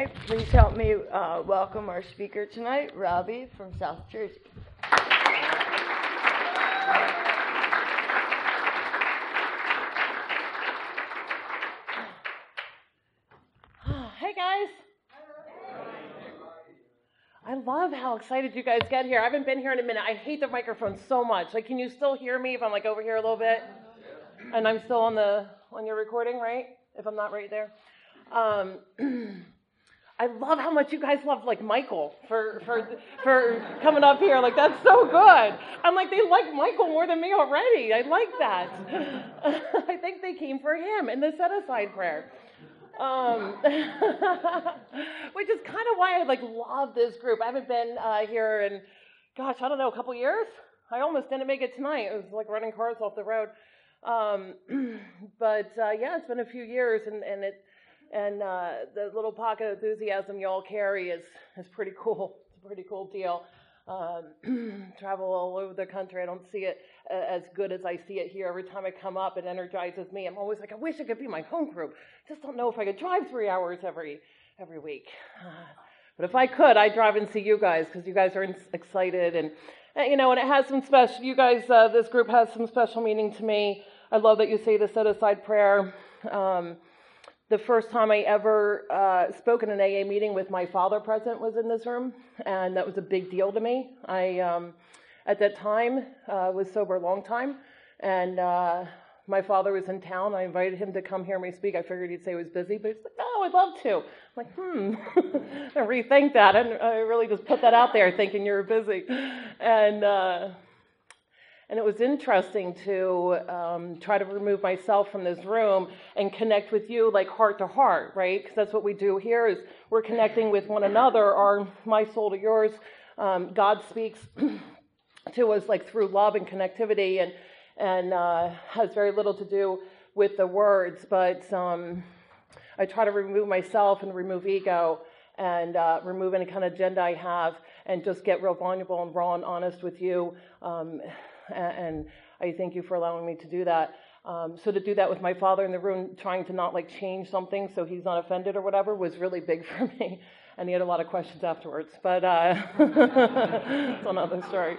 tonight. Please help me welcome our speaker tonight, Robbie from South Jersey. Hey guys. I love how excited you guys get here. I haven't been here in a minute. I hate the microphone so much. Like, can you still hear me if I'm like over here a little bit? And I'm still on your recording, right? If I'm not right there. I love how much you guys love like Michael for coming up here. Like, that's so good. I'm like, they like Michael more than me already. I like that. I think they came for him in the set-aside prayer. Which is kind of why I like love this group. I haven't been here in, gosh, I don't know, a couple years. I almost didn't make it tonight. It was like running cars off the road. But yeah, it's been a few years, and the little pocket of enthusiasm you all carry is pretty cool. It's a pretty cool deal. Travel all over the country. I don't see it as good as I see it here. Every time I come up, it energizes me. I'm always like, I wish it could be my home group. Just don't know if I could drive 3 hours every week. But if I could, I'd drive and see you guys, because you guys are excited, and you know, and it has some special. You guys, this group has some special meaning to me. I love that you say the set-aside prayer. The first time I ever spoke in an AA meeting with my father present was in this room, and that was a big deal to me. I, at that time, was sober a long time, and my father was in town. I invited him to come hear me speak. I figured he'd say he was busy, but he's like, "No, I'd love to." I'm like, I rethink that. I really just put that out there thinking you were busy. And it was interesting to try to remove myself from this room and connect with you like heart to heart, right? Because that's what we do here is we're connecting with one another, my soul to yours. God speaks to us like through love and connectivity, and has very little to do with the words. But I try to remove myself and remove ego and remove any kind of agenda I have and just get real vulnerable and raw and honest with you. And I thank you for allowing me to do that. So to do that with my father in the room, trying to not like change something so he's not offended or whatever, was really big for me. And he had a lot of questions afterwards, but it's another story.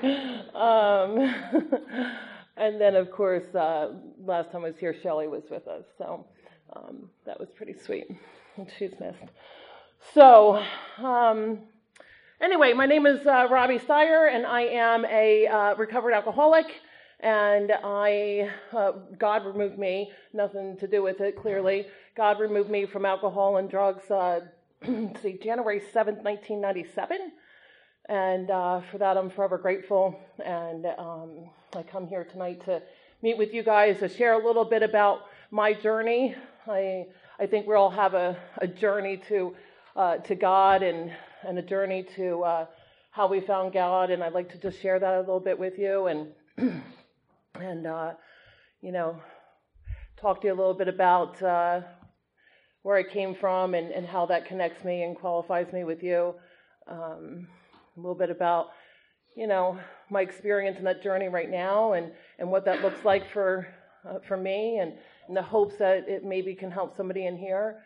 And then, of course, last time I was here, Shelley was with us. So that was pretty sweet. And she's missed. So anyway, my name is Robbie Steyer, and I am a recovered alcoholic. And God removed me, nothing to do with it, clearly. God removed me from alcohol and drugs, January 7th, 1997. And for that, I'm forever grateful. And I come here tonight to meet with you guys, to share a little bit about my journey. I think we all have a journey to God and a journey to how we found God, and I'd like to just share that a little bit with you, and you know, talk to you a little bit about where I came from and how that connects me and qualifies me with you. A little bit about, you know, my experience in that journey right now, and what that looks like for me, and the hopes that it maybe can help somebody in here.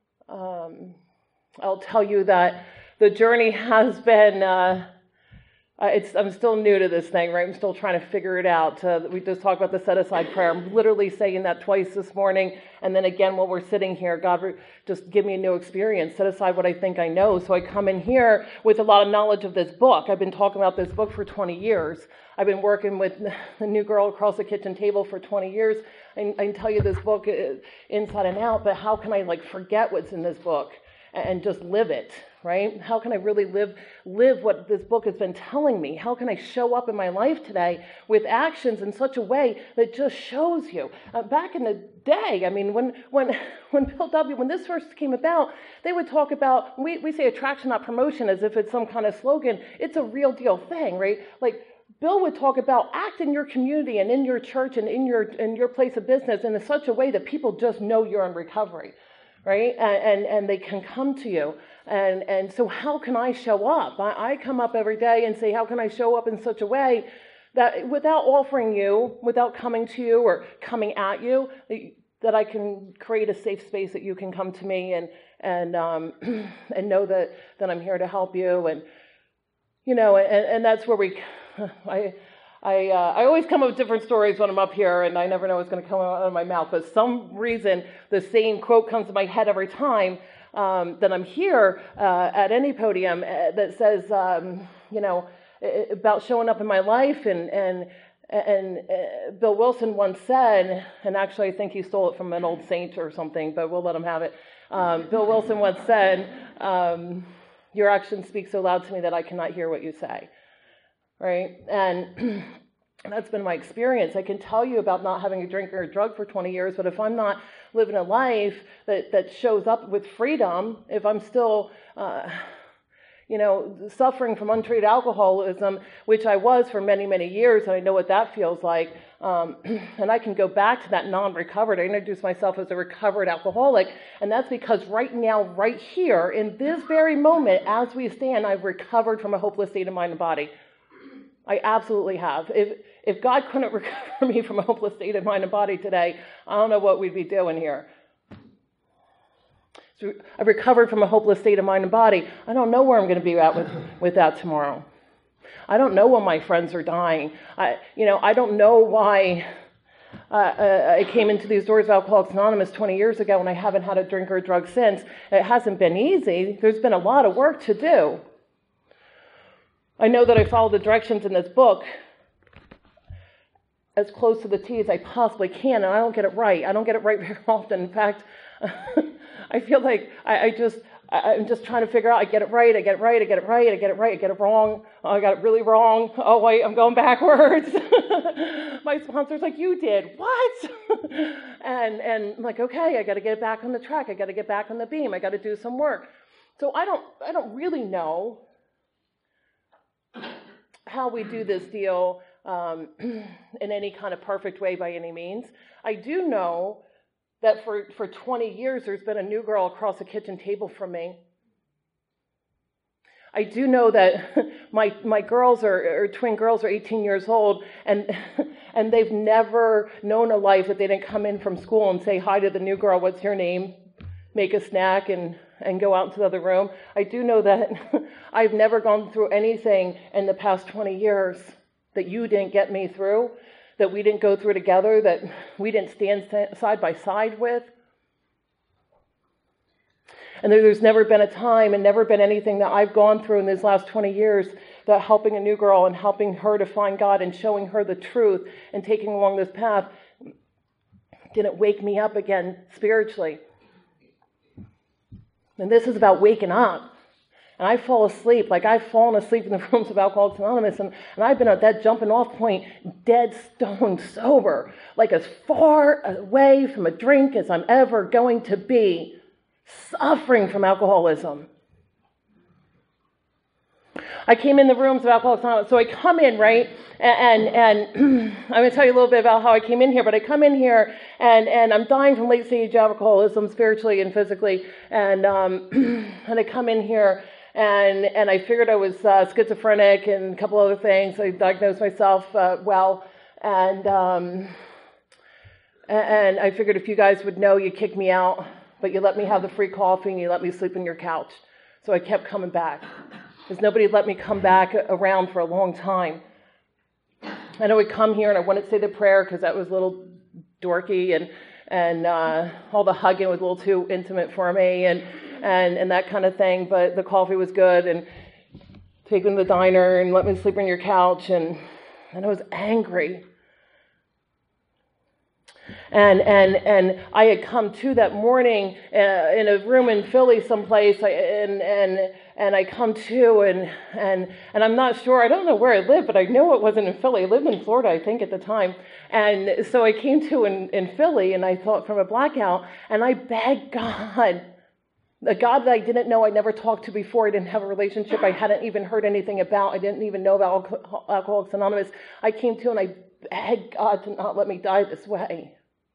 I'll tell you that the journey has been, I'm still new to this thing, right? I'm still trying to figure it out. We just talked about the set-aside prayer. I'm literally saying that twice this morning, and then again while we're sitting here, God, just give me a new experience. Set aside what I think I know. So I come in here with a lot of knowledge of this book. I've been talking about this book for 20 years. I've been working with the new girl across the kitchen table for 20 years. I can tell you this book inside and out, but how can I like forget what's in this book and just live it, right? How can I really live what this book has been telling me? How can I show up in my life today with actions in such a way that just shows you? Back in the day, I mean, when Bill W., when this first came about, they would talk about, we say attraction, not promotion, as if it's some kind of slogan. It's a real deal thing, right? Like, Bill would talk about act in your community and in your church and in your place of business in such a way that people just know you're in recovery, right? And they can come to you. And so how can I show up? I come up every day and say, how can I show up in such a way that without offering you, without coming to you or coming at you, that I can create a safe space that you can come to me and and know that I'm here to help you, and and that's where I always come up with different stories when I'm up here, and I never know what's going to come out of my mouth. But some reason, the same quote comes to my head every time that I'm here at any podium that says, about showing up in my life. And Bill Wilson once said, and actually I think he stole it from an old saint or something, but we'll let him have it. Bill Wilson once said, "Your actions speak so loud to me that I cannot hear what you say." Right? And that's been my experience. I can tell you about not having a drink or a drug for 20 years, but if I'm not living a life that shows up with freedom, if I'm still, suffering from untreated alcoholism, which I was for many, many years, and I know what that feels like, and I can go back to that non-recovered. I introduce myself as a recovered alcoholic, and that's because right now, right here, in this very moment, as we stand, I've recovered from a hopeless state of mind and body. I absolutely have. If God couldn't recover me from a hopeless state of mind and body today, I don't know what we'd be doing here. So I've recovered from a hopeless state of mind and body. I don't know where I'm going to be at with that tomorrow. I don't know when my friends are dying. I don't know why I came into these doors of Alcoholics Anonymous 20 years ago and I haven't had a drink or a drug since. It hasn't been easy. There's been a lot of work to do. I know that I follow the directions in this book as close to the T as I possibly can, and I don't get it right. I don't get it right very often. In fact, I feel like I'm just trying to figure out, I get it right, I get it right, I get it right, I get it right, I get it wrong. Oh, I got it really wrong. Oh, wait, I'm going backwards. My sponsor's like, you did. What? and I'm like, okay, I got to get it back on the track. I got to get back on the beam. I got to do some work. So I don't really know how we do this deal in any kind of perfect way by any means. I do know that for 20 years there's been a new girl across the kitchen table from me. I do know that my girls or twin girls are 18 years old, and they've never known a life that they didn't come in from school and say hi to the new girl, what's your name, make a snack, and go out into the other room. I do know that I've never gone through anything in the past 20 years that you didn't get me through, that we didn't go through together, that we didn't stand side by side with. And there's never been a time and never been anything that I've gone through in these last 20 years that helping a new girl and helping her to find God and showing her the truth and taking along this path didn't wake me up again spiritually. And this is about waking up. And I fall asleep, like I've fallen asleep in the rooms of Alcoholics Anonymous, and I've been at that jumping off point, dead stone sober, like as far away from a drink as I'm ever going to be, suffering from alcoholism. I came in the rooms of Alcoholics Anonymous, so I come in, right, and I'm going to tell you a little bit about how I came in here, but I come in here, and I'm dying from late-stage alcoholism, spiritually and physically, and I come in here, and I figured I was schizophrenic and a couple other things. I diagnosed myself and I figured if you guys would know, you'd kick me out, but you let me have the free coffee and you let me sleep on your couch. So I kept coming back, because nobody let me come back around for a long time. And I would come here and I wouldn't say the prayer because that was a little dorky, and all the hugging was a little too intimate for me, and that kind of thing. But the coffee was good, and take me to the diner and let me sleep on your couch, and I was angry. And I had come to that morning in a room in Philly someplace, and I come to, and I'm not sure, I don't know where I lived, but I know it wasn't in Philly. I lived in Florida, I think, at the time. And so I came to in Philly, and I thought from a blackout, and I begged God, a God that I didn't know, I never talked to before, I didn't have a relationship, I hadn't even heard anything about, I didn't even know about Alcoholics Anonymous. I came to and I begged God to not let me die this way.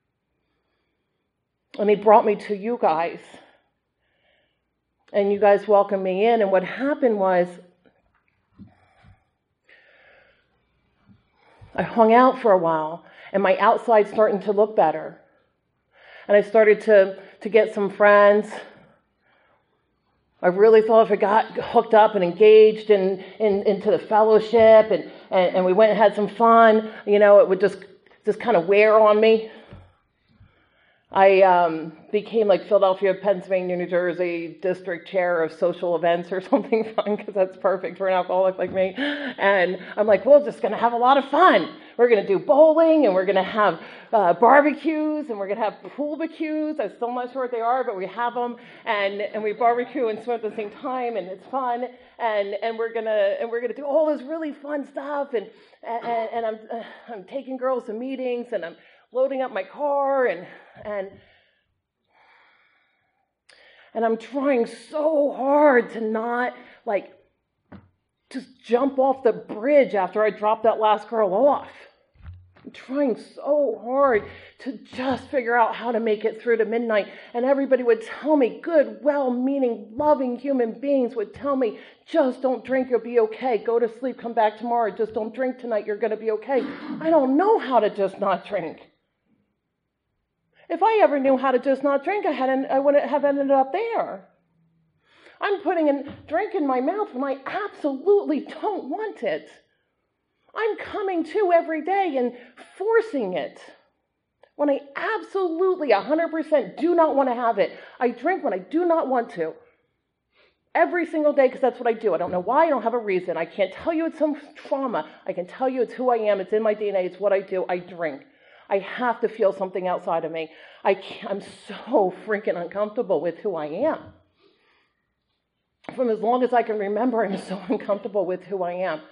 And he brought me to you guys. And you guys welcomed me in. And what happened was, I hung out for a while, and my outside starting to look better. And I started to get some friends. I really thought if I got hooked up and engaged into the fellowship and we went and had some fun, it would just kind of wear on me. I became like Philadelphia, Pennsylvania, New Jersey district chair of social events or something fun, because that's perfect for an alcoholic like me. And I'm like, we're just going to have a lot of fun. We're going to do bowling, and we're going to have barbecues, and we're going to have pool barbecues. I'm still not sure what they are, but we have them, and we barbecue and swim at the same time, and it's fun. And we're gonna do all this really fun stuff, and I'm taking girls to meetings, and I'm loading up my car, and I'm trying so hard to not just jump off the bridge after I drop that last girl off. I'm trying so hard to just figure out how to make it through to midnight. And everybody would tell me, good, well-meaning, loving human beings would tell me, just don't drink, you'll be okay. Go to sleep, come back tomorrow. Just don't drink tonight, you're going to be okay. I don't know how to just not drink. If I ever knew how to just not drink, I wouldn't have ended up there. I'm putting a drink in my mouth when I absolutely don't want it. I'm coming to every day and forcing it when I absolutely 100% do not want to have it. I drink when I do not want to. Every single day, because that's what I do. I don't know why. I don't have a reason. I can't tell you it's some trauma. I can tell you it's who I am. It's in my DNA. It's what I do. I drink. I have to feel something outside of me. I'm so freaking uncomfortable with who I am. From as long as I can remember, I'm so uncomfortable with who I am.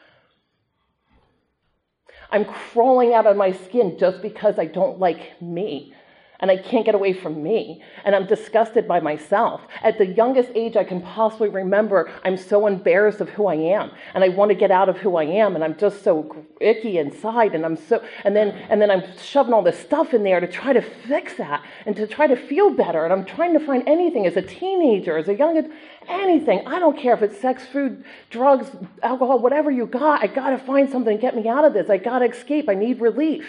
I'm crawling out of my skin just because I don't like me. And I can't get away from me. And I'm disgusted by myself. At the youngest age I can possibly remember, I'm so embarrassed of who I am. And I want to get out of who I am. And I'm just so icky inside. And then I'm shoving all this stuff in there to try to fix that. And to try to feel better. And I'm trying to find anything as a teenager, as a young, anything. I don't care if it's sex, food, drugs, alcohol, whatever you got. I got to find something to get me out of this. I got to escape. I need relief.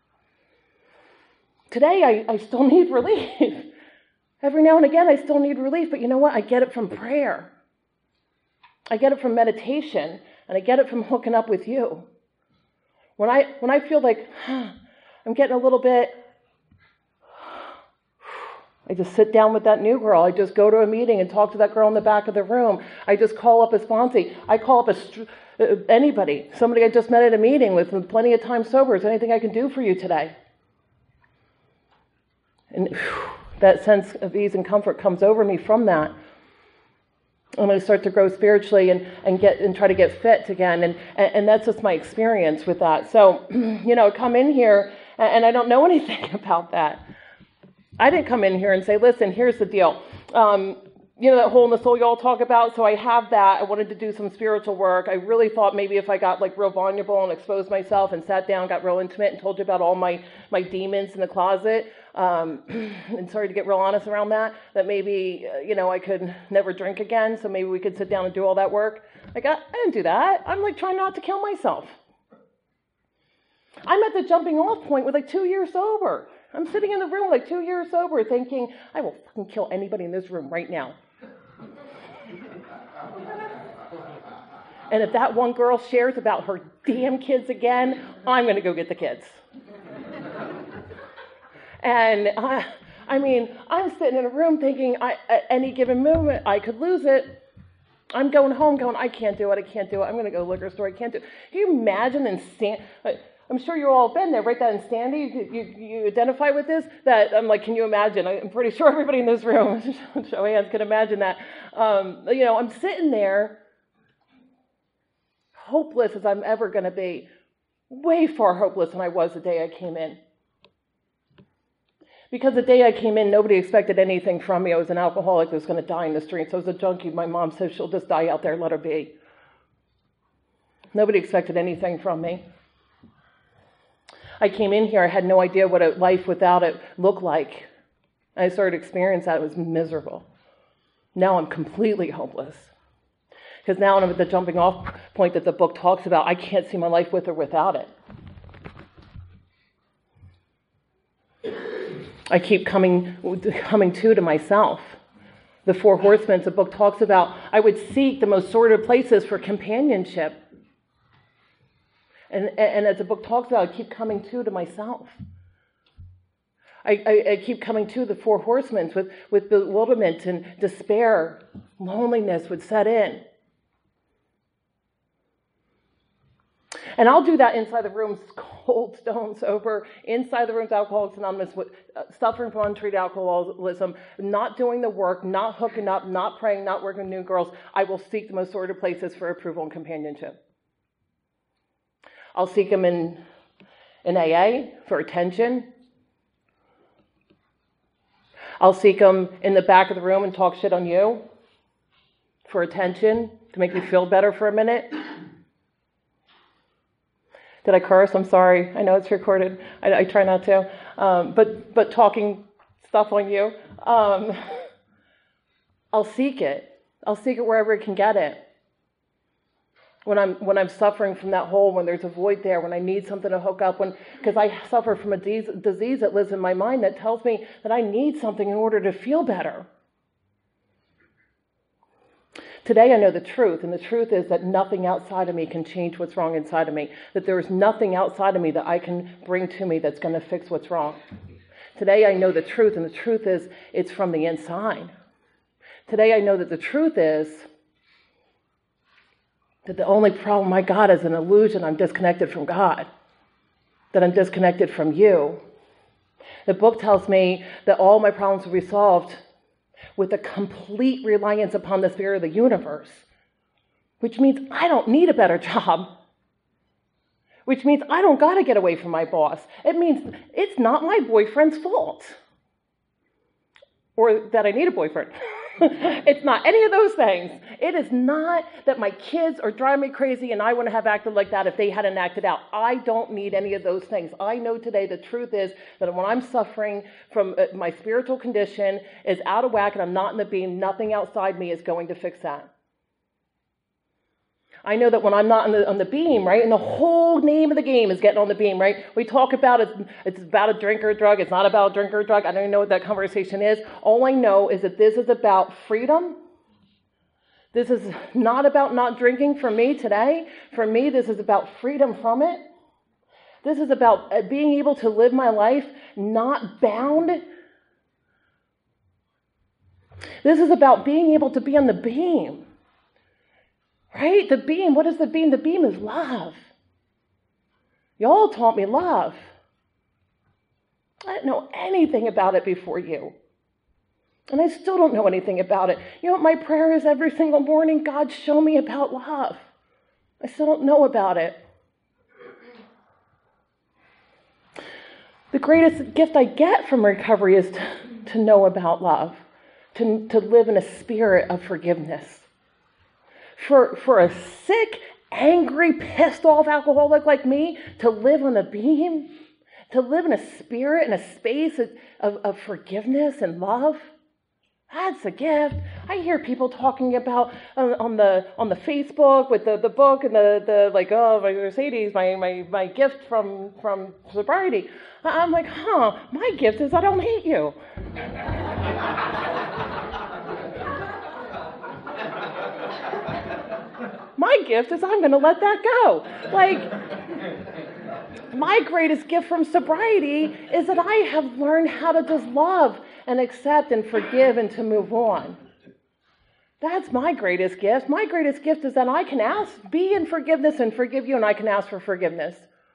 Today, I still need relief. Every now and again, I still need relief. But you know what? I get it from prayer. I get it from meditation. And I get it from hooking up with you. When I feel like I'm getting a little bit, I just sit down with that new girl. I just go to a meeting and talk to that girl in the back of the room. I just call up a sponsee. I call up anybody. Somebody I just met at a meeting with plenty of time sober. Is there anything I can do for you today? And that sense of ease and comfort comes over me from that. And I start to grow spiritually and try to get fit again. And that's just my experience with that. So, come in here and I don't know anything about that. I didn't come in here and say, listen, here's the deal. That hole in the soul you all talk about. So I have that. I wanted to do some spiritual work. I really thought maybe if I got real vulnerable and exposed myself and sat down, got real intimate and told you about all my demons in the closet, and started to get real honest around that maybe, I could never drink again. So maybe we could sit down and do all that work. I didn't do that. I'm trying not to kill myself. I'm at the jumping off point with 2 years sober. I'm sitting in the room with 2 years sober thinking, I will fucking kill anybody in this room right now. And if that one girl shares about her damn kids again, I'm going to go get the kids. And I'm sitting in a room thinking, at any given moment, I could lose it. I'm going home going, I can't do it. I'm going to go to the liquor store. I can't do it. Can you imagine I'm sure you all have been there, right? That insanity, you identify with this? That I'm can you imagine? I'm pretty sure everybody in this room, show hands, can imagine that. I'm sitting there, hopeless as I'm ever going to be. Way far hopeless than I was the day I came in. Because the day I came in, nobody expected anything from me. I was an alcoholic that was going to die in the streets. I was a junkie. My mom said she'll just die out there, let her be. Nobody expected anything from me. I came in here, I had no idea what a life without it looked like. I started to experience that. It was miserable. Now I'm completely hopeless. Because now I'm at the jumping off point that the book talks about. I can't see my life with or without it. I keep coming to myself. The Four Horsemen, the book talks about, I would seek the most sordid places for companionship. And as the book talks about, I keep coming to myself. I keep coming to the Four Horsemen with bewilderment and despair. Loneliness would set in. And I'll do that inside the rooms, cold, stone sober, inside the rooms, Alcoholics Anonymous, suffering from untreated alcoholism, not doing the work, not hooking up, not praying, not working with new girls. I will seek the most sordid places for approval and companionship. I'll seek them in AA for attention. I'll seek them in the back of the room and talk shit on you for attention, to make you feel better for a minute. Did I curse? I'm sorry. I know it's recorded. I try not to. But talking stuff on you, I'll seek it. I'll seek it wherever I can get it. When I'm suffering from that hole, when there's a void there, when I need something to hook up, because I suffer from a disease that lives in my mind that tells me that I need something in order to feel better. Today I know the truth, and the truth is that nothing outside of me can change what's wrong inside of me, that there is nothing outside of me that I can bring to me that's going to fix what's wrong. Today I know the truth, and the truth is it's from the inside. Today I know that the truth is that the only problem I got is an illusion. I'm disconnected from God, that I'm disconnected from you. The book tells me that all my problems will be solved with a complete reliance upon the spirit of the universe, which means I don't need a better job, which means I don't got to get away from my boss. It means it's not my boyfriend's fault, or that I need a boyfriend. It's not any of those things. It is not that my kids are driving me crazy and I wouldn't have acted like that if they hadn't acted out. I don't need any of those things. I know today the truth is that when I'm suffering from my spiritual condition is out of whack and I'm not in the beam, nothing outside me is going to fix that. I know that when I'm not on the beam, right, and the whole name of the game is getting on the beam, right? We talk about it's about a drink or a drug. It's not about a drink or a drug. I don't even know what that conversation is. All I know is that this is about freedom. This is not about not drinking for me today. For me, this is about freedom from it. This is about being able to live my life not bound. This is about being able to be on the beam. Right? The beam, what is the beam? The beam is love. Y'all taught me love. I didn't know anything about it before you. And I still don't know anything about it. You know what my prayer is every single morning? God, show me about love. I still don't know about it. The greatest gift I get from recovery is to know about love, to live in a spirit of forgiveness. For a sick, angry, pissed off alcoholic like me to live on the beam, to live in a spirit, in a space of forgiveness and love, that's a gift. I hear people talking about on the Facebook with the book and the like, oh, my Mercedes, my gift from sobriety. I'm like, my gift is I don't hate you. My gift is I'm going to let that go. Like, my greatest gift from sobriety is that I have learned how to just love and accept and forgive and to move on. That's my greatest gift. My greatest gift is that I can be in forgiveness and forgive you, and I can ask for forgiveness.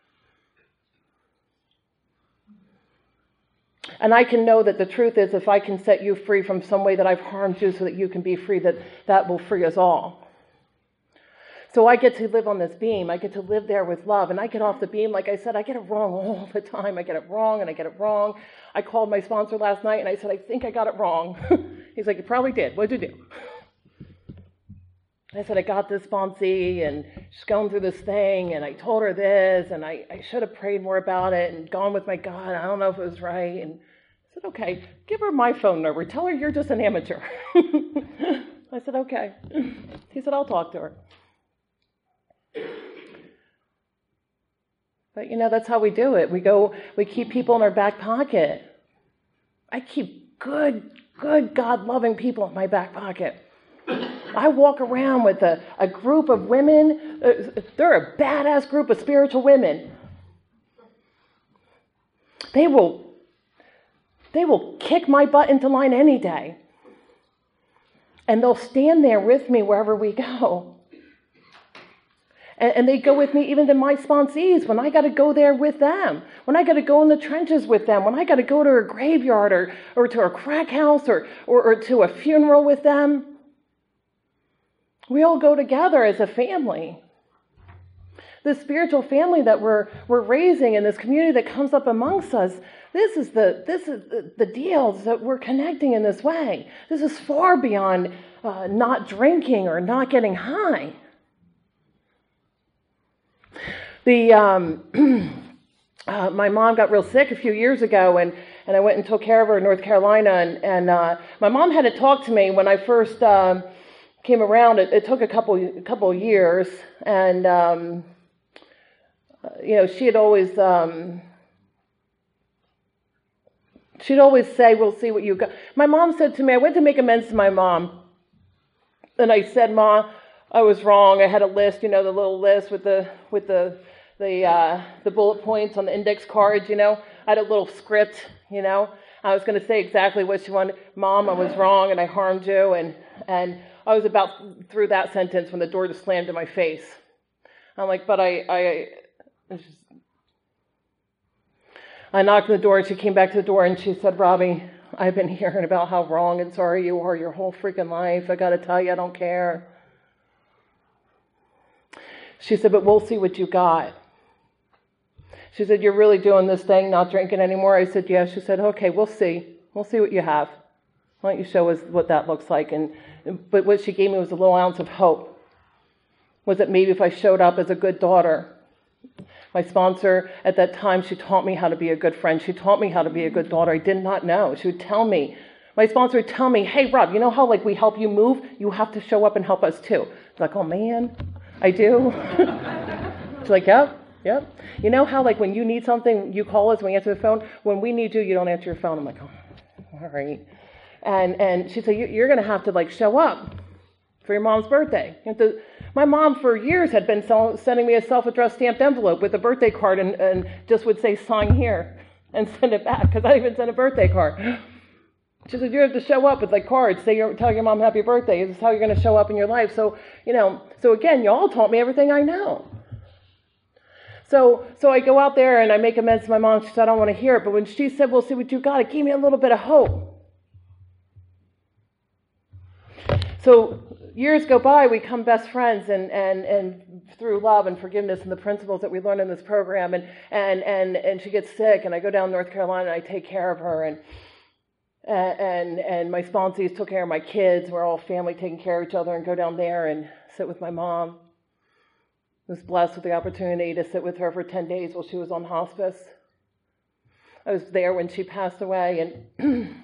And I can know that the truth is if I can set you free from some way that I've harmed you so that you can be free, that will free us all. So I get to live on this beam. I get to live there with love. And I get off the beam, like I said, I get it wrong all the time. I get it wrong and I get it wrong. I called my sponsor last night and I said, I think I got it wrong. He's like, you probably did. What'd you do? I said, I got this sponsee and she's going through this thing and I told her this and I should have prayed more about it and gone with my God. I don't know if it was right. And I said, okay, give her my phone number. Tell her you're just an amateur. I said, okay. He said, I'll talk to her. But, that's how we do it. We keep people in our back pocket. I keep good good, God-loving people in my back pocket. I walk around with a group of women. They're a badass group of spiritual women. They will kick my butt into line any day. And they'll stand there with me wherever we go. And they go with me even to my sponsees when I got to go there with them, when I got to go in the trenches with them, when I got to go to a graveyard or to a crack house or to a funeral with them. We all go together as a family. The spiritual family that we're raising in this community that comes up amongst us, this is the deal, that we're connecting in this way. This is far beyond not drinking or not getting high. My mom got real sick a few years ago, and I went and took care of her in North Carolina. And my mom hadn't talked to me when I first came around. It took a couple years, and she'd always say, "We'll see what you got." My mom said to me, I went to make amends to my mom, and I said, "Ma, I was wrong. I had a list, the little list with the bullet points on the index cards, I had a little script, I was going to say exactly what she wanted. Mom, I was wrong and I harmed you." And I was about through that sentence when the door just slammed in my face. I'm like, but I knocked on the door and she came back to the door and she said, "Robbie, I've been hearing about how wrong and sorry you are your whole freaking life. I got to tell you, I don't care." She said, "But we'll see what you got." She said, "You're really doing this thing, not drinking anymore?" I said, "Yeah." She said, "Okay, we'll see. We'll see what you have. Why don't you show us what that looks like?" But what she gave me was a little ounce of hope. Was that maybe if I showed up as a good daughter. My sponsor at that time, she taught me how to be a good friend. She taught me how to be a good daughter. I did not know. She would tell me, my sponsor would tell me, "Hey, Rob, you know how we help you move? You have to show up and help us too." It's like, "Oh man, I do." She's like, "Yep. You know how when you need something, you call us, we answer the phone. When we need you, you don't answer your phone." I'm like, "Oh, all right." And she said, "You're going to have to show up for your mom's birthday." My mom for years had been sending me a self-addressed stamped envelope with a birthday card and just would say, "Sign here," and send it back because I didn't even send a birthday card. She said, "You have to show up with cards. Tell your mom happy birthday. This is how you're going to show up in your life." So, so again, y'all taught me everything I know. So I go out there and I make amends to my mom. She said, "I don't want to hear it." But when she said, "We'll see what you got," it gave me a little bit of hope. So years go by, we become best friends, and through love and forgiveness and the principles that we learn in this program, and she gets sick, and I go down to North Carolina and I take care of her, and my sponsees took care of my kids. We're all family taking care of each other, and go down there and sit with my mom. I was blessed with the opportunity to sit with her for 10 days while she was on hospice. I was there when she passed away, and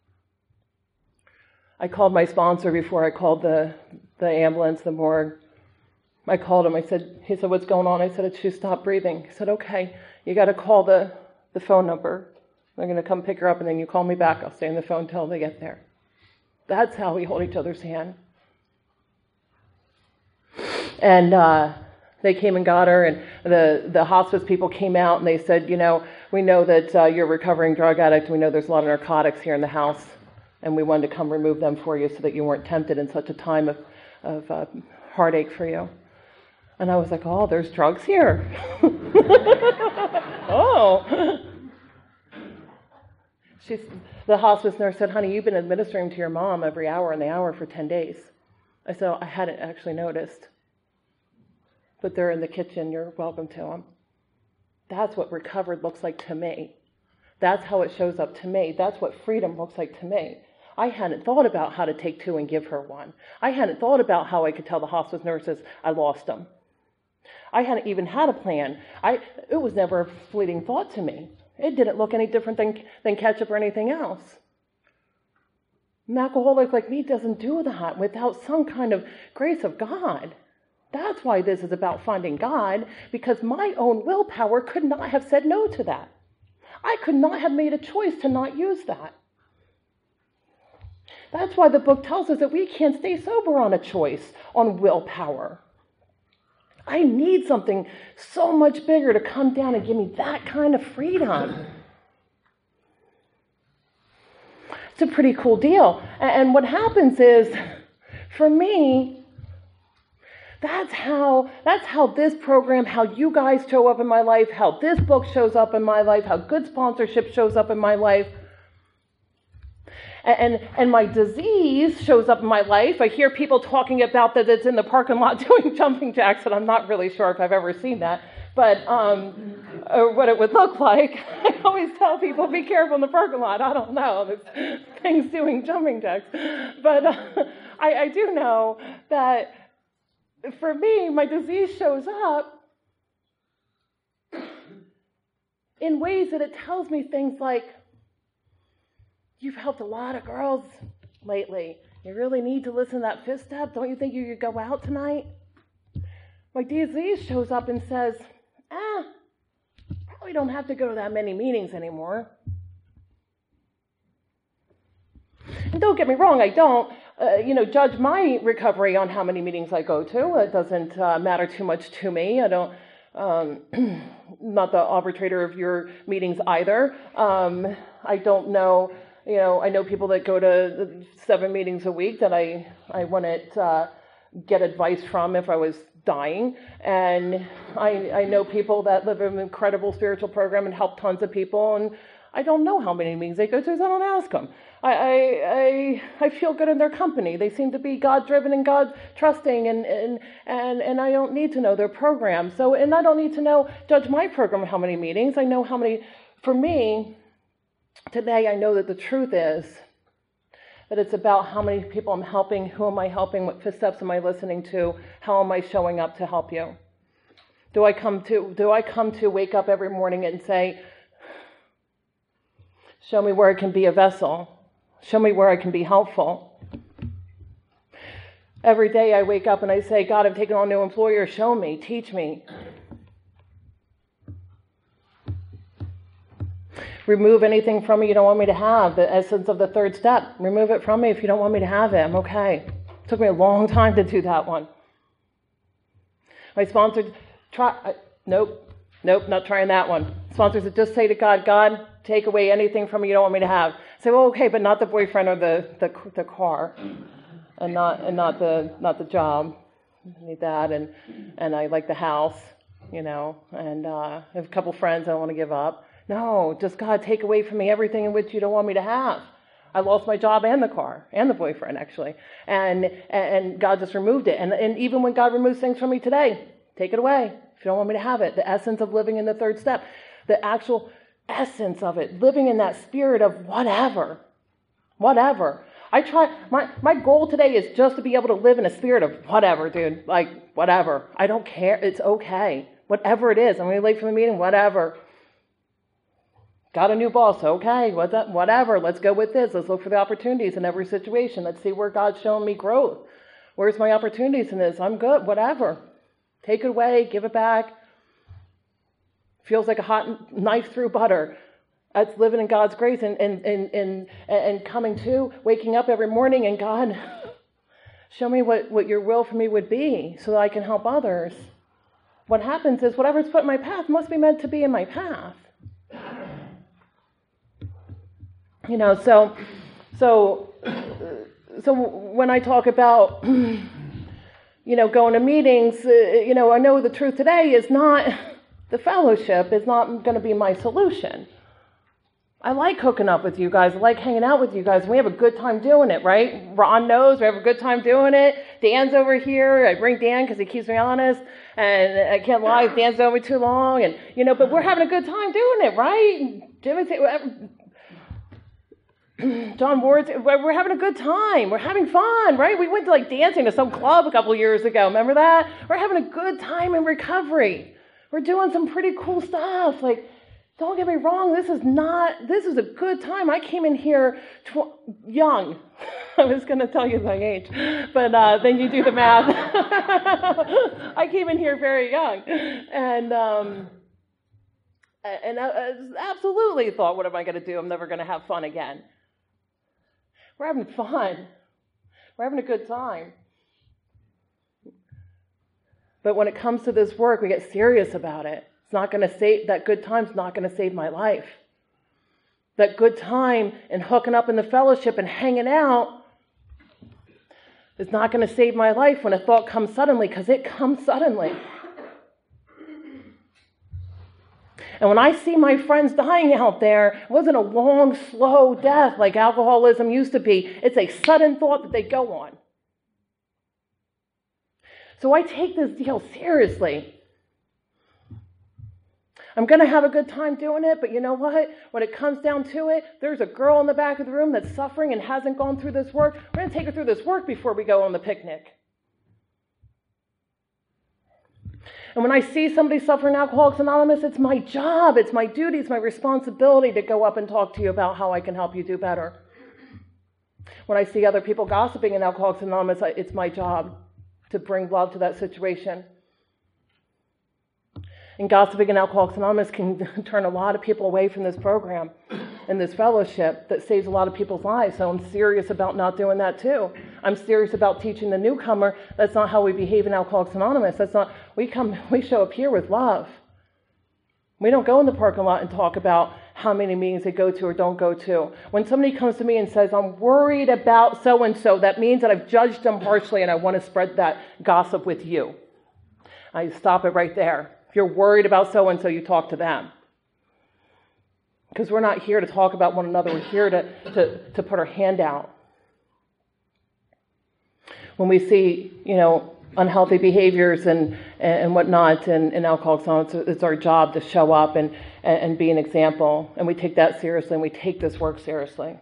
I called my sponsor before I called the ambulance, the morgue. I called him. He said, "What's going on?" I said, "She stopped breathing." He said, "Okay, you got to call the phone number. They're going to come pick her up, and then you call me back. I'll stay on the phone until they get there." That's how we hold each other's hand. And they came and got her, and the hospice people came out, and they said, "We know that you're a recovering drug addict. We know there's a lot of narcotics here in the house, and we wanted to come remove them for you so that you weren't tempted in such a time of heartache for you." And I was like, "Oh, there's drugs here." Oh. The hospice nurse said, "Honey, you've been administering to your mom every hour in the hour for 10 days. I said, "I hadn't actually noticed. But they're in the kitchen. You're welcome to them." That's what recovered looks like to me. That's how it shows up to me. That's what freedom looks like to me. I hadn't thought about how to take two and give her one. I hadn't thought about how I could tell the hospice nurses I lost them. I hadn't even had a plan. It was never a fleeting thought to me. It didn't look any different than ketchup or anything else. An alcoholic like me doesn't do that without some kind of grace of God. That's why this is about finding God, because my own willpower could not have said no to that. I could not have made a choice to not use that. That's why the book tells us that we can't stay sober on a choice, on willpower. I need something so much bigger to come down and give me that kind of freedom. It's a pretty cool deal. And what happens is, for me, that's how this program, how you guys show up in my life, how this book shows up in my life, how good sponsorship shows up in my life. And my disease shows up in my life. I hear people talking about that it's in the parking lot doing jumping jacks, and I'm not really sure if I've ever seen that, but or what it would look like. I always tell people, be careful in the parking lot. I don't know. There's things doing jumping jacks. But I do know that for me, my disease shows up in ways that it tells me things like, you've helped a lot of girls lately. You really need to listen to that fifth step. Don't you think you could go out tonight? My disease shows up and says, probably don't have to go to that many meetings anymore. And don't get me wrong, I don't, judge my recovery on how many meetings I go to. It doesn't matter too much to me. I don't, not the arbitrator of your meetings either. I don't know. I know people that go to 7 meetings a week that I wouldn't get advice from if I was dying. And I know people that live in an incredible spiritual program and help tons of people. And I don't know how many meetings they go to, so I don't ask them. I feel good in their company. They seem to be God-driven and God-trusting, and I don't need to know their program. And I don't need to judge my program how many meetings. I know how many. For me, today, I know that the truth is that it's about how many people I'm helping, who am I helping, what fifth steps am I listening to, how am I showing up to help you? Do I come to wake up every morning and say, show me where I can be a vessel, show me where I can be helpful? Every day I wake up and I say, God, I've taken on a new employer, show me, teach me. Remove anything from me you don't want me to have. The essence of the third step. Remove it from me if you don't want me to have it. I'm okay. It took me a long time to do that one. My sponsor, nope, not trying that one. Sponsors that just say to God, God, take away anything from me you don't want me to have. I say, well, okay, but not the boyfriend or the car, and not the job. I need that, and I like the house, and I have a couple friends I don't want to give up. No, just God, take away from me everything in which you don't want me to have. I lost my job and the car and the boyfriend, actually. And God just removed it. And even when God removes things from me today, take it away if you don't want me to have it. The essence of living in the third step, the actual essence of it, living in that spirit of whatever. I try, my goal today is just to be able to live in a spirit of whatever, dude. Like, whatever. I don't care. It's okay. Whatever it is. I'm going to be late for the meeting, whatever. Got a new boss, okay, whatever, let's go with this. Let's look for the opportunities in every situation. Let's see where God's showing me growth. Where's my opportunities in this? I'm good, whatever. Take it away, give it back. Feels like a hot knife through butter. That's living in God's grace and coming to, waking up every morning and God, show me what your will for me would be so that I can help others. What happens is whatever's put in my path must be meant to be in my path. So when I talk about, going to meetings, I know the truth today is not, the fellowship is not going to be my solution. I like hooking up with you guys. I like hanging out with you guys. We have a good time doing it, right? Ron knows we have a good time doing it. Dan's over here. I bring Dan because he keeps me honest. And I can't lie, Dan's known me too long. And, but we're having a good time doing it, right? John Ward, we're having a good time. We're having fun, right? We went to dancing to some club a couple of years ago. Remember that? We're having a good time in recovery. We're doing some pretty cool stuff. Don't get me wrong. This is a good time. I came in here young. I was going to tell you my age, but then you do the math. I came in here very young, and I absolutely thought, what am I going to do? I'm never going to have fun again. We're having fun. We're having a good time. But when it comes to this work, we get serious about it. It's not going to save, that good time's not going to save my life. That good time and hooking up in the fellowship and hanging out is not going to save my life when a thought comes suddenly, because it comes suddenly. And when I see my friends dying out there, it wasn't a long, slow death like alcoholism used to be. It's a sudden thought that they go on. So I take this deal seriously. I'm going to have a good time doing it, but you know what? When it comes down to it, there's a girl in the back of the room that's suffering and hasn't gone through this work. We're going to take her through this work before we go on the picnic. And when I see somebody suffering Alcoholics Anonymous, it's my job, it's my duty, it's my responsibility to go up and talk to you about how I can help you do better. When I see other people gossiping in Alcoholics Anonymous, it's my job to bring love to that situation. And gossiping in Alcoholics Anonymous can turn a lot of people away from this program and this fellowship that saves a lot of people's lives. So I'm serious about not doing that too. I'm serious about teaching the newcomer that's not how we behave in Alcoholics Anonymous. That's not, we show up here with love. We don't go in the parking lot and talk about how many meetings they go to or don't go to. When somebody comes to me and says, I'm worried about so-and-so, that means that I've judged them harshly and I want to spread that gossip with you. I stop it right there. If you're worried about so-and-so, you talk to them. Because we're not here to talk about one another. We're here to put our hand out. When we see, unhealthy behaviors and whatnot in Alcoholics Anonymous, it's our job to show up and be an example. And we take that seriously, and we take this work seriously.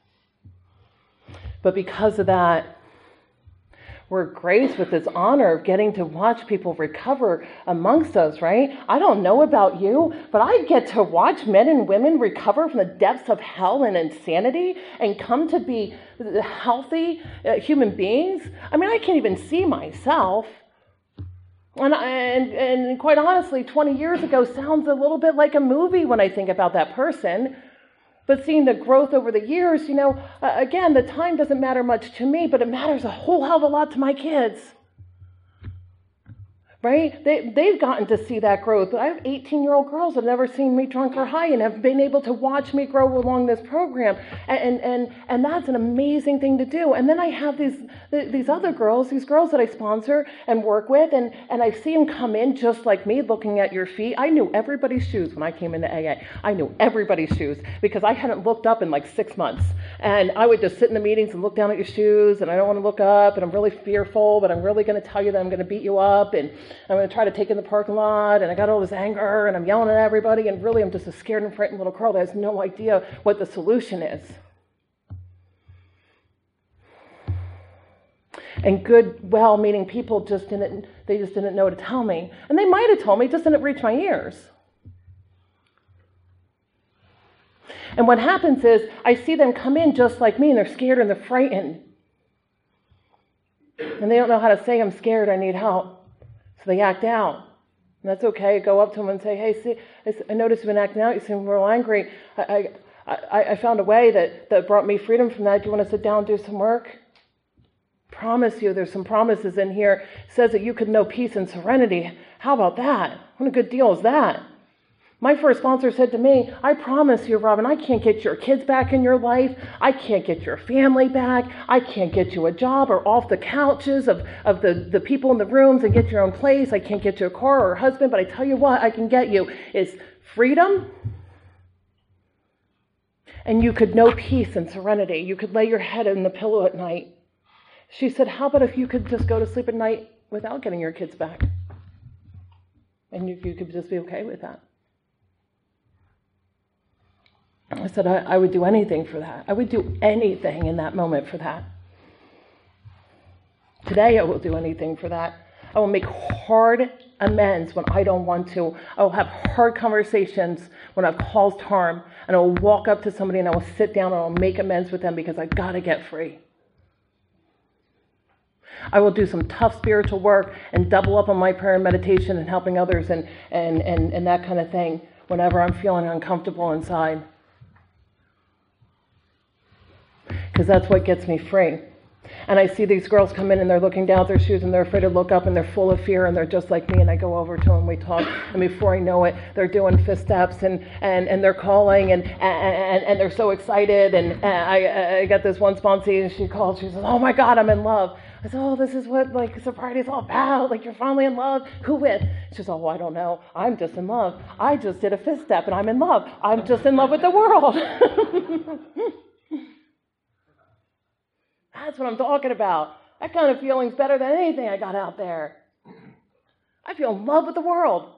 But because of that, we're graced with this honor of getting to watch people recover amongst us, right? I don't know about you, but I get to watch men and women recover from the depths of hell and insanity and come to be healthy human beings. I mean, I can't even see myself. And quite honestly, 20 years ago sounds a little bit like a movie when I think about that person. But seeing the growth over the years, again, the time doesn't matter much to me, but it matters a whole hell of a lot to my kids. Right? They've gotten to see that growth. I have 18-year-old girls that have never seen me drunk or high and have been able to watch me grow along this program. And that's an amazing thing to do. And then I have these other girls, these girls that I sponsor and work with, and I see them come in just like me, looking at your feet. I knew everybody's shoes when I came into AA. I knew everybody's shoes because I hadn't looked up in like 6 months. And I would just sit in the meetings and look down at your shoes, and I don't want to look up, and I'm really fearful, but I'm really going to tell you that I'm going to beat you up, and I'm going to try to take in the parking lot, and I got all this anger, and I'm yelling at everybody, and really I'm just a scared and frightened little girl that has no idea what the solution is. And good, well-meaning people just didn't know to tell me. And they might have told me, just didn't reach my ears. And what happens is, I see them come in just like me, and they're scared and they're frightened. And they don't know how to say, I'm scared, I need help. So they act out. And that's okay. I go up to them and say, hey, see, I noticed you've been acting out. You seem a little angry. I found a way that brought me freedom from that. Do you want to sit down and do some work? Promise you, there's some promises in here. It says that you could know peace and serenity. How about that? What a good deal is that? My first sponsor said to me, I promise you, Robin, I can't get your kids back in your life. I can't get your family back. I can't get you a job or off the couches of the people in the rooms and get your own place. I can't get you a car or a husband, but I tell you what I can get you is freedom. And you could know peace and serenity. You could lay your head in the pillow at night. She said, how about if you could just go to sleep at night without getting your kids back? And you could just be okay with that. I said, I would do anything for that. I would do anything in that moment for that. Today, I will do anything for that. I will make hard amends when I don't want to. I will have hard conversations when I've caused harm. And I will walk up to somebody and I will sit down and I will make amends with them because I got to get free. I will do some tough spiritual work and double up on my prayer and meditation and helping others and that kind of thing whenever I'm feeling uncomfortable inside. because that's what gets me free. And I see these girls come in and they're looking down at their shoes and they're afraid to look up and they're full of fear and they're just like me, and I go over to them, we talk, and before I know it, they're doing fifth steps and they're calling and they're so excited. And I got this one sponsee and she called, she says, "Oh my God, I'm in love." I said, "Oh, this is what like sobriety is all about. Like, you're finally in love. Who with?" She says, "Oh, I don't know. I'm just in love. I just did a fifth step and I'm in love. I'm just in love with the world." That's what I'm talking about. That kind of feeling's better than anything I got out there. I feel in love with the world.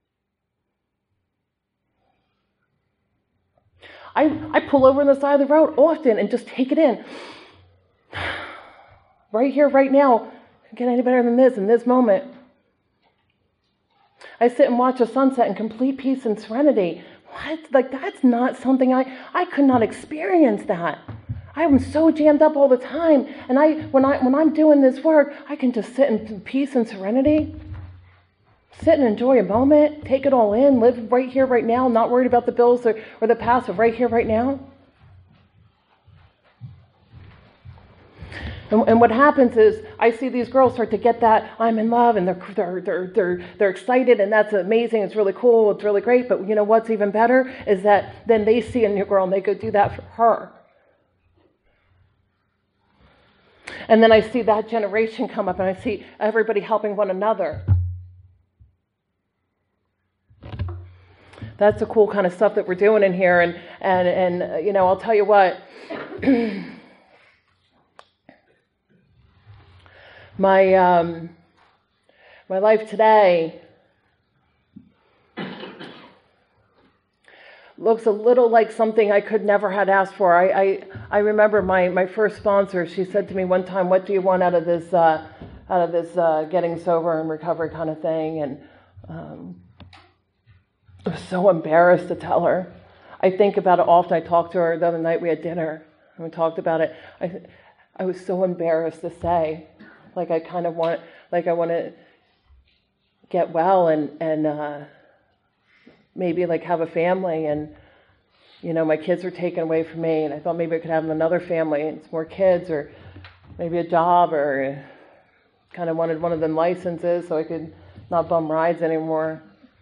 I pull over on the side of the road often and just take it in. Right here, right now. Can't get any better than this in this moment. I sit and watch a sunset in complete peace and serenity. What? Like, that's not something I could not experience that. I am so jammed up all the time, and when I'm doing this work, I can just sit in peace and serenity, sit and enjoy a moment, take it all in, live right here, right now, not worried about the bills or the past, but right here, right now. And what happens is I see these girls start to get that I'm in love, and they're excited, and that's amazing. It's really cool. It's really great. But you know what's even better is that then they see a new girl and they go do that for her. And then I see that generation come up, and I see everybody helping one another. That's the cool kind of stuff that we're doing in here. And you know, I'll tell you what. My life today looks a little like something I could never had asked for. I remember my first sponsor. She said to me one time, "What do you want out of this getting sober and recovery kind of thing?" And I was so embarrassed to tell her. I think about it often. I talked to her the other night. We had dinner and we talked about it. I was so embarrassed to say, like, I want to get well and maybe like have a family, and you know, my kids were taken away from me, and I thought maybe I could have another family and some more kids, or maybe a job, or kind of wanted one of them licenses so I could not bum rides anymore.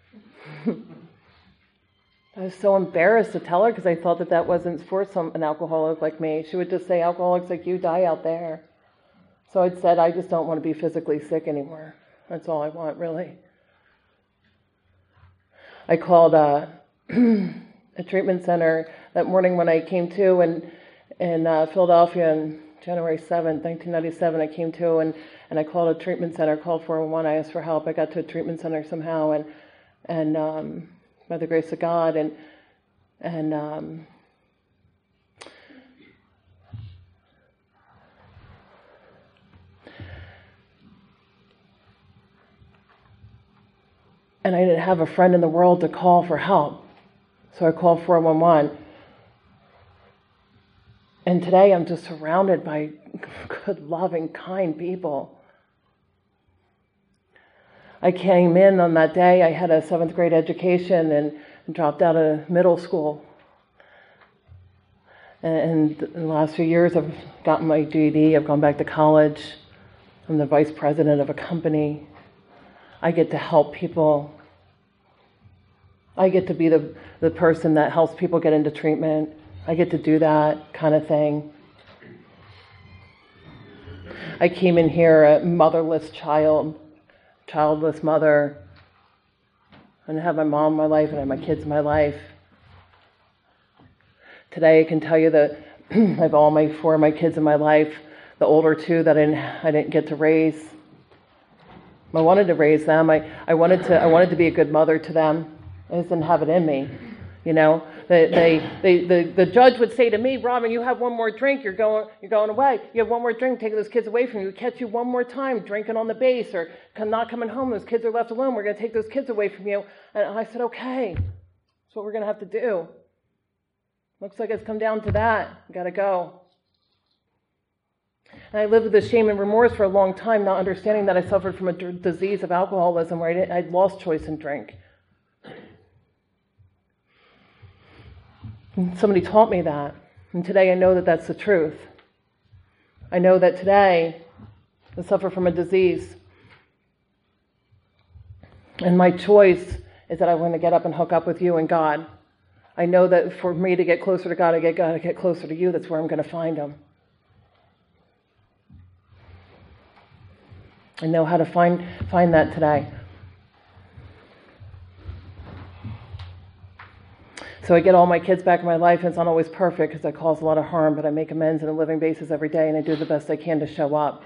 I was so embarrassed to tell her because I thought that wasn't for an alcoholic like me. She would just say, "Alcoholics like you die out there." So I'd said, "I just don't want to be physically sick anymore. That's all I want, really." I called a treatment center that morning when I came to in Philadelphia on January 7th, 1997. I came to and I called a treatment center, called 411. I asked for help. I got to a treatment center somehow, and by the grace of God, and I didn't have a friend in the world to call for help. So I called 411. And today I'm just surrounded by good, loving, kind people. I came in on that day. I had a 7th grade education and dropped out of middle school. And in the last few years, I've gotten my GED. I've gone back to college. I'm the vice president of a company. I get to help people. I get to be the person that helps people get into treatment. I get to do that kind of thing. I came in here a motherless child, childless mother. I didn't have my mom in my life, and I had my kids in my life. Today I can tell you that I have all 4 of my kids in my life. The older 2 that I didn't get to raise. I wanted to raise them. I wanted to be a good mother to them. I just didn't have it in me, you know. The judge would say to me, "Robin, you have one more drink, you're going away. You have one more drink, taking those kids away from you. We catch you one more time drinking on the base or not coming home. Those kids are left alone. We're going to take those kids away from you." And I said, "Okay, that's what we're going to have to do. Looks like it's come down to that. Got to go." And I lived with this shame and remorse for a long time, not understanding that I suffered from a disease of alcoholism where I'd lost choice in drink. And somebody taught me that. And today I know that that's the truth. I know that today I suffer from a disease. And my choice is that I want to get up and hook up with you and God. I know that for me to get closer to God, I gotta get closer to you. That's where I'm going to find him. I know how to find that today. So I get all my kids back in my life, and it's not always perfect because I cause a lot of harm, but I make amends on a living basis every day, and I do the best I can to show up.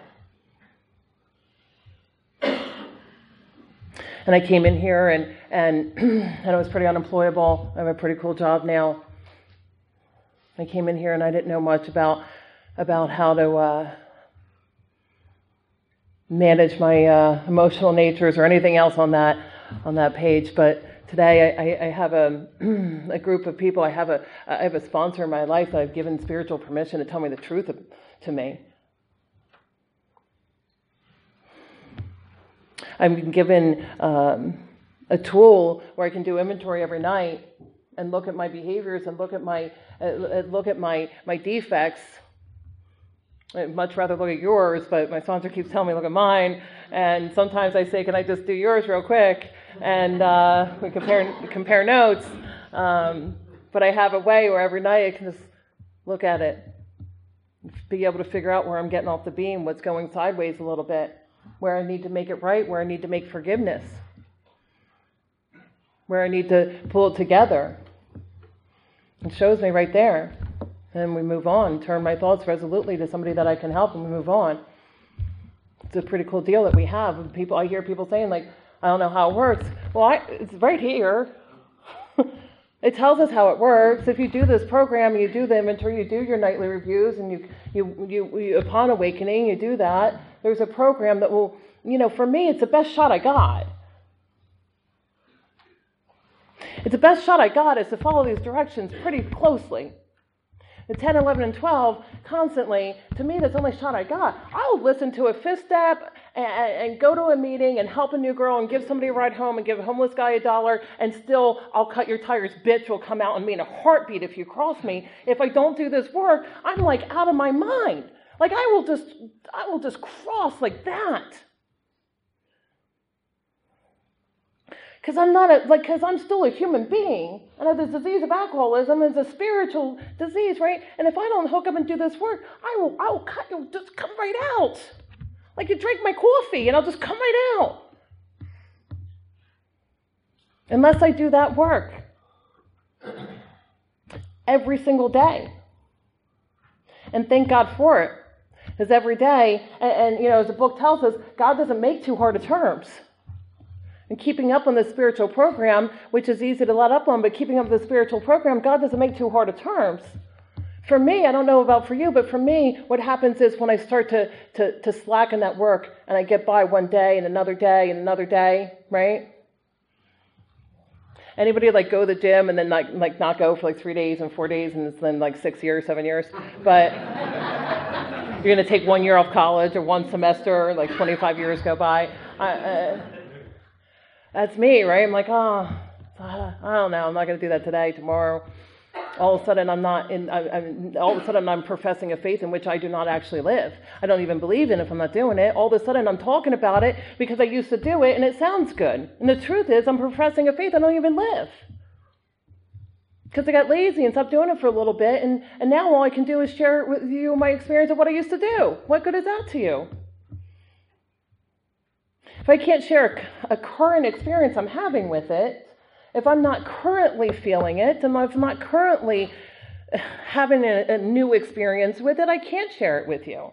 And I came in here, and I was pretty unemployable. I have a pretty cool job now. I came in here, and I didn't know much about how to manage my emotional natures or anything else on that page, but today I have a group of people. I have a sponsor in my life that I've given spiritual permission to tell me the truth to me. I've been given a tool where I can do inventory every night and look at my behaviors and look at my defects. I'd much rather look at yours, but my sponsor keeps telling me look at mine. And sometimes I say, can I just do yours real quick? And we compare notes. But I have a way where every night I can just look at it, be able to figure out where I'm getting off the beam, what's going sideways a little bit, where I need to make it right, where I need to make forgiveness, where I need to pull it together. It shows me right there. And we move on, turn my thoughts resolutely to somebody that I can help, and we move on. It's a pretty cool deal that we have. I hear people saying, like, I don't know how it works. Well, it's right here. It tells us how it works. If you do this program, you do the inventory, you do your nightly reviews, and you upon awakening, you do that. There's a program that will, for me, it's the best shot I got. It's the best shot I got is to follow these directions pretty closely. The 10, 11, and 12, constantly, to me, that's the only shot I got. I'll listen to a fifth step and go to a meeting and help a new girl and give somebody a ride home and give a homeless guy $1, and still, I'll cut your tires, bitch, will come out on me in a heartbeat if you cross me. If I don't do this work, I'm like out of my mind. Like I will just cross like that. Because I'm still a human being. And I have this disease of alcoholism. It's a spiritual disease, right? And if I don't hook up and do this work, I will just come right out. Like you drink my coffee and I'll just come right out. Unless I do that work. Every single day. And thank God for it. Because every day, and as the book tells us, God doesn't make too hard of terms. And keeping up on the spiritual program, which is easy to let up on, but keeping up with the spiritual program, God doesn't make too hard of terms. For me, I don't know about for you, but for me, what happens is when I start to slacken that work and I get by one day and another day and another day, right? Anybody go to the gym and then not go for 3 days and 4 days and it's then 6 years, 7 years? But you're going to take 1 year off college or one semester, 25 years go by. That's me, right? I'm like, I don't know. I'm not going to do that today, tomorrow. All of a sudden, I'm professing a faith in which I do not actually live. I don't even believe in it if I'm not doing it. All of a sudden, I'm talking about it because I used to do it and it sounds good. And the truth is, I'm professing a faith I don't even live. Because I got lazy and stopped doing it for a little bit. And now all I can do is share with you my experience of what I used to do. What good is that to you? If I can't share a current experience I'm having with it, if I'm not currently feeling it, and if I'm not currently having a new experience with it, I can't share it with you.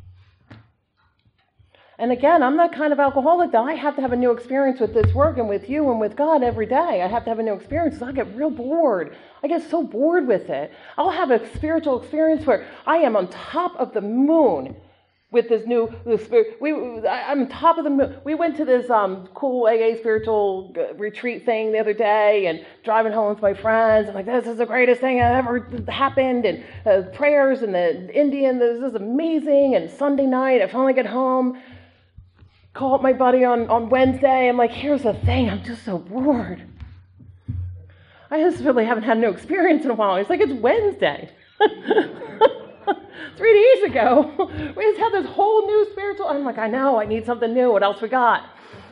And again, I'm that kind of alcoholic that I have to have a new experience with this work and with you and with God every day. I have to have a new experience because I get real bored. I get so bored with it. I'll have a spiritual experience where I am on top of the moon with this spirit. I'm top of the moon. We went to this cool AA spiritual retreat thing the other day, and driving home with my friends. I'm like, this is the greatest thing that ever happened, and prayers and the Indian. This is amazing. And Sunday night, I finally get home. Call up my buddy on Wednesday. I'm like, here's the thing. I'm just so bored. I just really haven't had no experience in a while. He's like, it's Wednesday. 3 days ago, we just had this whole new spiritual. I'm like, I know, I need something new. What else we got?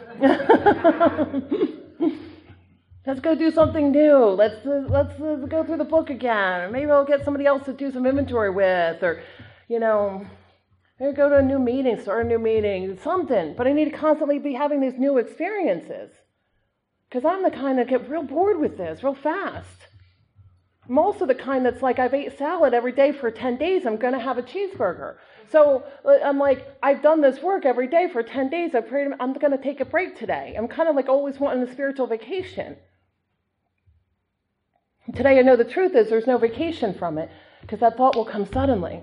Let's go do something new. Let's go through the book again. Maybe I'll get somebody else to do some inventory with, or, maybe go to a new meeting, start a new meeting, something. But I need to constantly be having these new experiences, because I'm the kind that get real bored with this real fast. I'm also the kind that's like, I've ate salad every day for 10 days. I'm going to have a cheeseburger. So I'm like, I've done this work every day for 10 days. I prayed, I'm going to take a break today. I'm kind of like always wanting a spiritual vacation. Today I know the truth is there's no vacation from it, because that thought will come suddenly.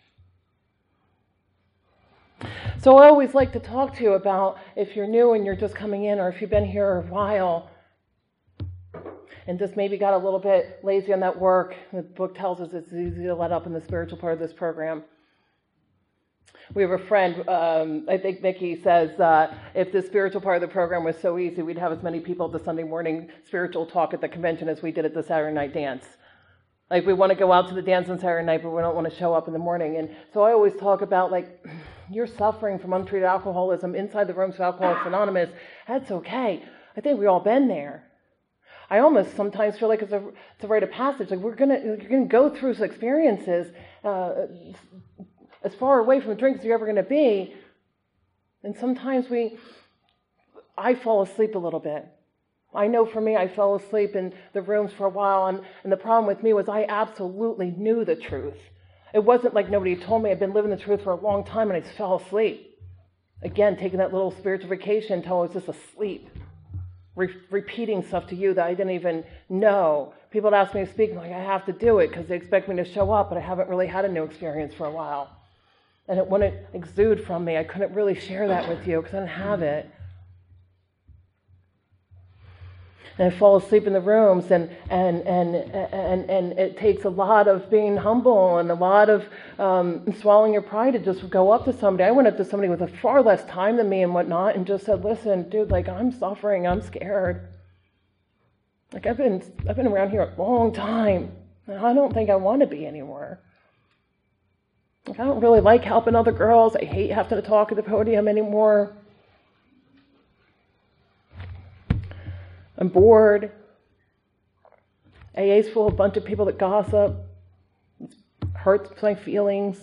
So I always like to talk to you about, if you're new and you're just coming in, or if you've been here a while and just maybe got a little bit lazy on that work. The book tells us it's easy to let up in the spiritual part of this program. We have a friend, I think Nikki says, if the spiritual part of the program was so easy, we'd have as many people at the Sunday morning spiritual talk at the convention as we did at the Saturday night dance. Like, we want to go out to the dance on Saturday night, but we don't want to show up in the morning. And so I always talk about, like, you're suffering from untreated alcoholism inside the rooms of Alcoholics Anonymous. That's okay. I think we've all been there. I almost sometimes feel like to write a passage, like you're gonna go through some experiences as far away from drink as you're ever going to be, and sometimes I fall asleep a little bit. I know for me, I fell asleep in the rooms for a while, and the problem with me was I absolutely knew the truth. It wasn't like nobody told me. I'd been living the truth for a long time, and I just fell asleep. Again, taking that little spiritual vacation until I was just asleep. Repeating stuff to you that I didn't even know. People would ask me to speak, I'm like, I have to do it because they expect me to show up, but I haven't really had a new experience for a while. And it wouldn't exude from me. I couldn't really share that with you because I didn't have it. And I fall asleep in the rooms, and it takes a lot of being humble and a lot of swallowing your pride to just go up to somebody. I went up to somebody with a far less time than me and whatnot, and just said, "Listen, dude, like, I'm suffering, I'm scared. Like, I've been around here a long time, and I don't think I want to be anymore. Like, I don't really like helping other girls. I hate having to talk at the podium anymore. I'm bored. AA's full of a bunch of people that gossip. It hurts my feelings.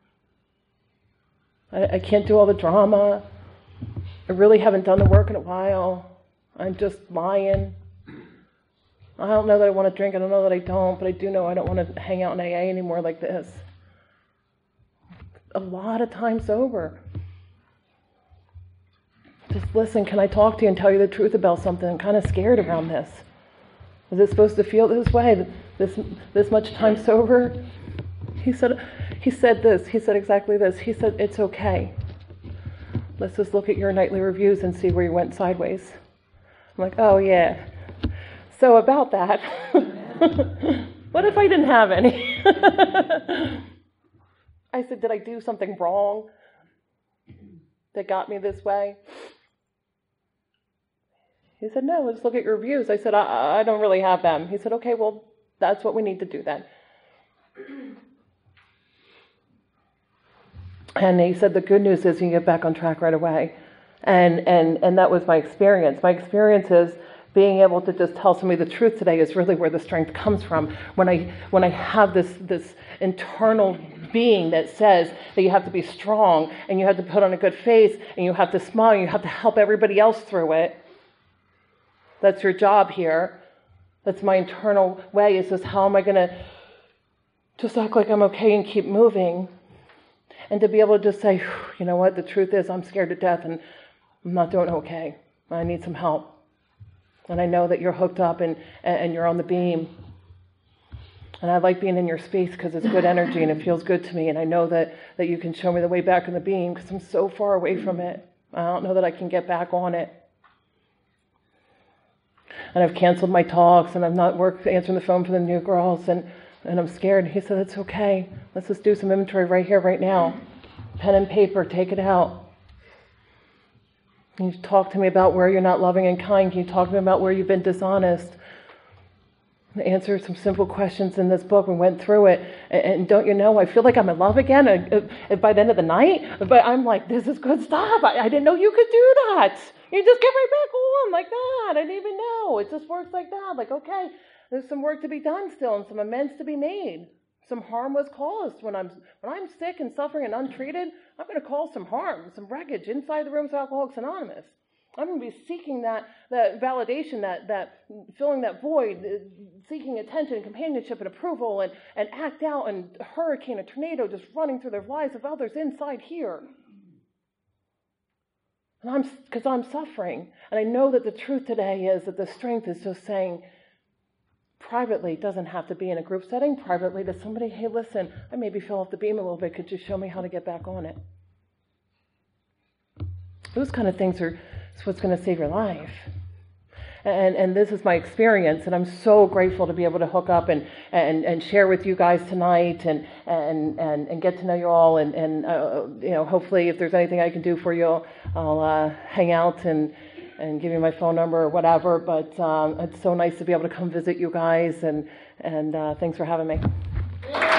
I can't do all the drama. I really haven't done the work in a while. I'm just lying. I don't know that I want to drink. I don't know that I don't, but I do know I don't want to hang out in AA anymore like this. A lot of time sober. Just listen, can I talk to you and tell you the truth about something? I'm kind of scared around this. Is it supposed to feel this way? This much time sober? He said this. He said exactly this. He said, it's okay. Let's just look at your nightly reviews and see where you went sideways. I'm like, oh yeah. So about that, what if I didn't have any? I said, did I do something wrong that got me this way? He said, no, let's look at your reviews. I said, I don't really have them. He said, okay, well, that's what we need to do then. And he said, the good news is you can get back on track right away. And that was my experience. My experience is being able to just tell somebody the truth today is really where the strength comes from. When I have this internal being that says that you have to be strong and you have to put on a good face and you have to smile and you have to help everybody else through it. That's your job here. That's my internal way. Is just how am I going to just act like I'm okay and keep moving, and to be able to just say, you know what, the truth is I'm scared to death and I'm not doing okay. I need some help. And I know that you're hooked up and you're on the beam. And I like being in your space because it's good energy and it feels good to me. And I know that you can show me the way back on the beam because I'm so far away from it. I don't know that I can get back on it. And I've canceled my talks and I'm not answering the phone for the new girls and I'm scared. He said, it's okay. Let's just do some inventory right here, right now. Pen and paper, take it out. Can you talk to me about where you're not loving and kind? Can you talk to me about where you've been dishonest? answered some simple questions in this book. We went through it, and don't you know, I feel like I'm in love again by the end of the night. But I'm like, this is good stuff. I didn't know you could do that. You just get right back on like that. I didn't even know. It just works like that. Like, okay, there's some work to be done still, and some amends to be made. Some harm was caused. When I'm sick and suffering and untreated, I'm going to cause some harm, some wreckage inside the rooms of Alcoholics Anonymous. I'm going to be seeking that validation, that filling that void, seeking attention, companionship, and approval, and act out and a hurricane, a tornado just running through the lives of others inside here. And because I'm suffering. And I know that the truth today is that the strength is just saying, privately, it doesn't have to be in a group setting, privately to somebody, hey, listen, I maybe fell off the beam a little bit. Could you show me how to get back on it? Those kind of things are what's going to save your life. And this is my experience, and I'm so grateful to be able to hook up and share with you guys tonight and get to know you all, and hopefully if there's anything I can do for you, I'll hang out and give you my phone number or whatever. But it's so nice to be able to come visit you guys, and thanks for having me.